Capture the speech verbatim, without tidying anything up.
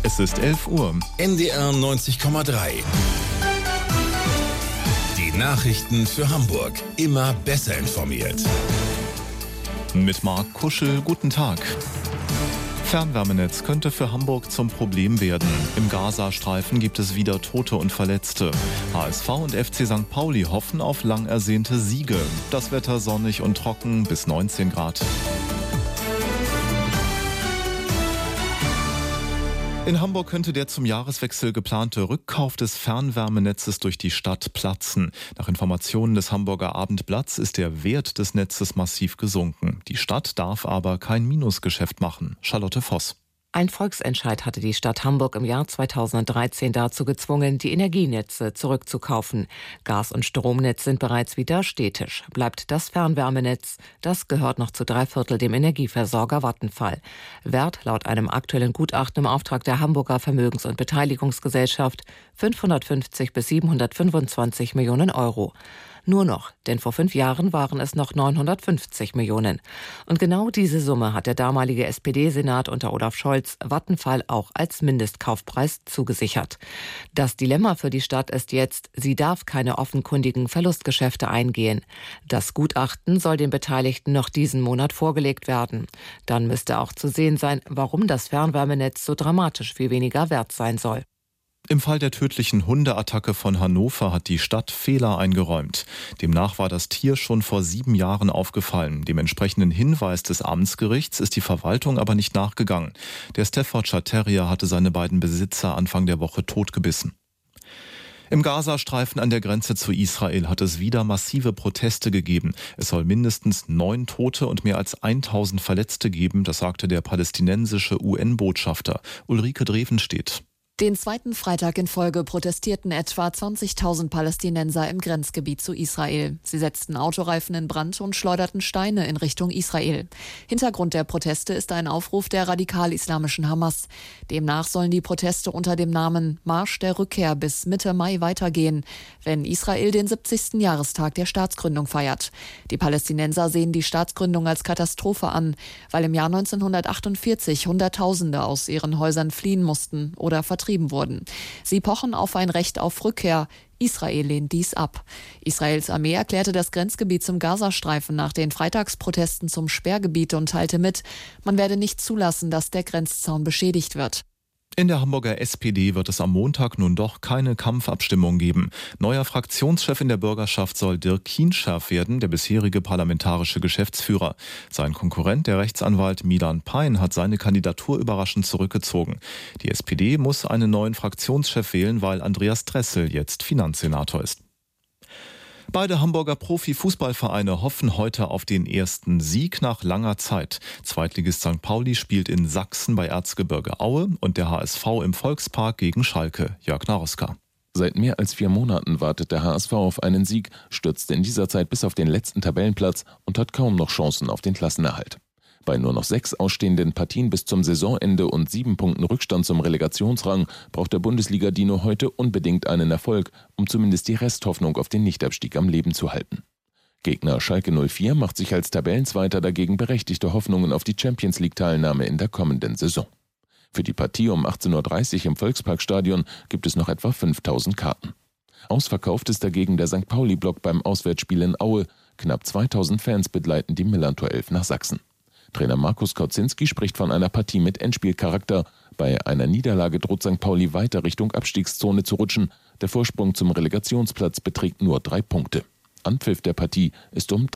Es ist elf Uhr. N D R neunzig Komma drei. Die Nachrichten für Hamburg. Immer besser informiert. Mit Marc Kuschel, guten Tag. Fernwärmenetz könnte für Hamburg zum Problem werden. Im Gazastreifen gibt es wieder Tote und Verletzte. H S V und F C Sankt Pauli hoffen auf lang ersehnte Siege. Das Wetter sonnig und trocken bis neunzehn Grad. In Hamburg könnte der zum Jahreswechsel geplante Rückkauf des Fernwärmenetzes durch die Stadt platzen. Nach Informationen des Hamburger Abendblatts ist der Wert des Netzes massiv gesunken. Die Stadt darf aber kein Minusgeschäft machen. Charlotte Voss. Ein Volksentscheid hatte die Stadt Hamburg im Jahr zweitausenddreizehn dazu gezwungen, die Energienetze zurückzukaufen. Gas- und Stromnetz sind bereits wieder städtisch. Bleibt das Fernwärmenetz, das gehört noch zu drei Viertel dem Energieversorger Vattenfall. Wert laut einem aktuellen Gutachten im Auftrag der Hamburger Vermögens- und Beteiligungsgesellschaft fünfhundertfünfzig bis siebenhundertfünfundzwanzig Millionen Euro. Nur noch, denn vor fünf Jahren waren es noch neunhundertfünfzig Millionen. Und genau diese Summe hat der damalige S P D-Senat unter Olaf Scholz Vattenfall auch als Mindestkaufpreis zugesichert. Das Dilemma für die Stadt ist jetzt, sie darf keine offenkundigen Verlustgeschäfte eingehen. Das Gutachten soll den Beteiligten noch diesen Monat vorgelegt werden. Dann müsste auch zu sehen sein, warum das Fernwärmenetz so dramatisch viel weniger wert sein soll. Im Fall der tödlichen Hundeattacke von Hannover hat die Stadt Fehler eingeräumt. Demnach war das Tier schon vor sieben Jahren aufgefallen. Dem entsprechenden Hinweis des Amtsgerichts ist die Verwaltung aber nicht nachgegangen. Der Staffordshire Terrier hatte seine beiden Besitzer Anfang der Woche totgebissen. Im Gazastreifen an der Grenze zu Israel hat es wieder massive Proteste gegeben. Es soll mindestens neun Tote und mehr als tausend Verletzte geben, das sagte der palästinensische U N-Botschafter. Ulrike Drevenstedt. Den zweiten Freitag in Folge protestierten etwa zwanzigtausend Palästinenser im Grenzgebiet zu Israel. Sie setzten Autoreifen in Brand und schleuderten Steine in Richtung Israel. Hintergrund der Proteste ist ein Aufruf der radikal-islamischen Hamas. Demnach sollen die Proteste unter dem Namen Marsch der Rückkehr bis Mitte Mai weitergehen, wenn Israel den siebzigsten Jahrestag der Staatsgründung feiert. Die Palästinenser sehen die Staatsgründung als Katastrophe an, weil im Jahr neunzehnhundertachtundvierzig Hunderttausende aus ihren Häusern fliehen mussten oder vertrieben wurden. Sie pochen auf ein Recht auf Rückkehr. Israel lehnt dies ab. Israels Armee erklärte das Grenzgebiet zum Gazastreifen nach den Freitagsprotesten zum Sperrgebiet und teilte mit, man werde nicht zulassen, dass der Grenzzaun beschädigt wird. In der Hamburger S P D wird es am Montag nun doch keine Kampfabstimmung geben. Neuer Fraktionschef in der Bürgerschaft soll Dirk Kienscherf werden, der bisherige parlamentarische Geschäftsführer. Sein Konkurrent, der Rechtsanwalt Milan Pein, hat seine Kandidatur überraschend zurückgezogen. Die S P D muss einen neuen Fraktionschef wählen, weil Andreas Dressel jetzt Finanzsenator ist. Beide Hamburger Profi-Fußballvereine hoffen heute auf den ersten Sieg nach langer Zeit. Zweitligist Sankt Pauli spielt in Sachsen bei Erzgebirge Aue und der H S V im Volkspark gegen Schalke. Jörg Naroska. Seit mehr als vier Monaten wartet der H S V auf einen Sieg, stürzte in dieser Zeit bis auf den letzten Tabellenplatz und hat kaum noch Chancen auf den Klassenerhalt. Bei nur noch sechs ausstehenden Partien bis zum Saisonende und sieben Punkten Rückstand zum Relegationsrang braucht der Bundesliga-Dino heute unbedingt einen Erfolg, um zumindest die Resthoffnung auf den Nichtabstieg am Leben zu halten. Gegner Schalke null vier macht sich als Tabellenzweiter dagegen berechtigte Hoffnungen auf die Champions-League-Teilnahme in der kommenden Saison. Für die Partie um achtzehn Uhr dreißig im Volksparkstadion gibt es noch etwa fünftausend Karten. Ausverkauft ist dagegen der Sankt Pauli-Block beim Auswärtsspiel in Aue. Knapp zweitausend Fans begleiten die Millantor elf nach Sachsen. Trainer Markus Kautzinski spricht von einer Partie mit Endspielcharakter. Bei einer Niederlage droht Sankt Pauli weiter Richtung Abstiegszone zu rutschen. Der Vorsprung zum Relegationsplatz beträgt nur drei Punkte. Anpfiff der Partie ist um